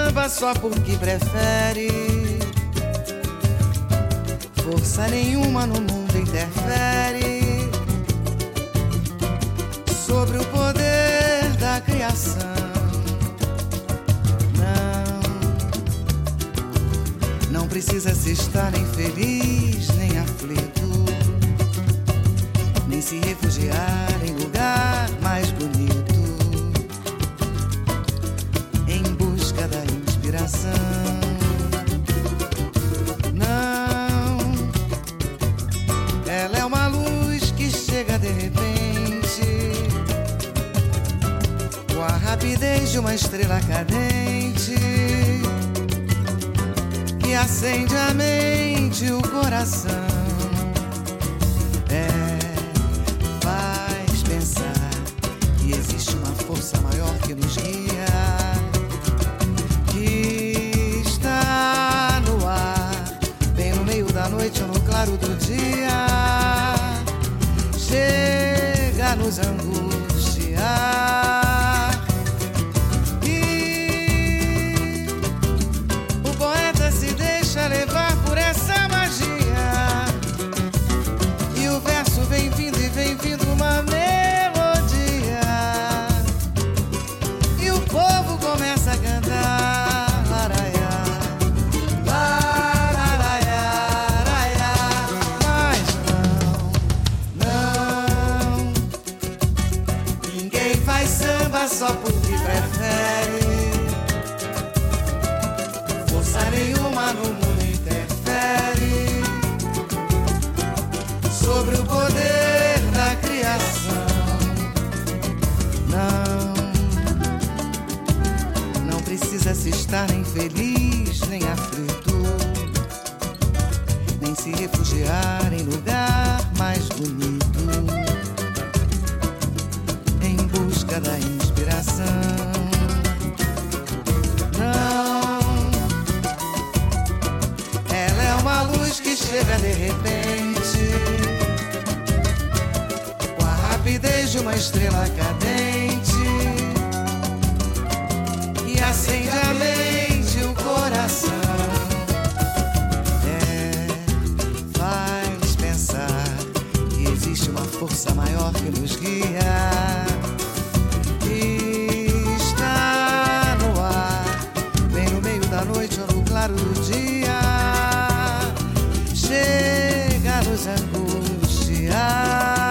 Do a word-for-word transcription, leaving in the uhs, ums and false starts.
samba só porque prefere. Força nenhuma no mundo interfere sobre o poder da criação. Não, não precisa se estar nem feliz, nem aflito, nem se refugiar em lugar mais bonito, em busca da inspiração. Não, ela é uma luz que chega de repente, com a rapidez de uma estrela cadente, que acende a mente e o coração. É, faz pensar que existe uma força maior que nos guia, que está no ar, bem no meio da noite ou no claro do dia, chega a nos angustiar. Levar por essa magia, e o verso vem vindo e vem vindo uma melodia, e o povo começa a cantar laraiá, laraiá, laraiá. Mas não, não, ninguém faz samba só porque prefere. Força nenhuma no mundo sobre o poder da criação. Não, não precisa se estar nem feliz, nem aflito, nem se refugiar em lugar mais bonito, em busca da inspiração. Não, ela é uma luz que chega de repente, rapidez de uma estrela cadente, e acende a mente e o coração. É, faz pensar que existe uma força maior que nos guia, que está no ar, bem no meio da noite ou no claro do dia, chega a nos angustiar.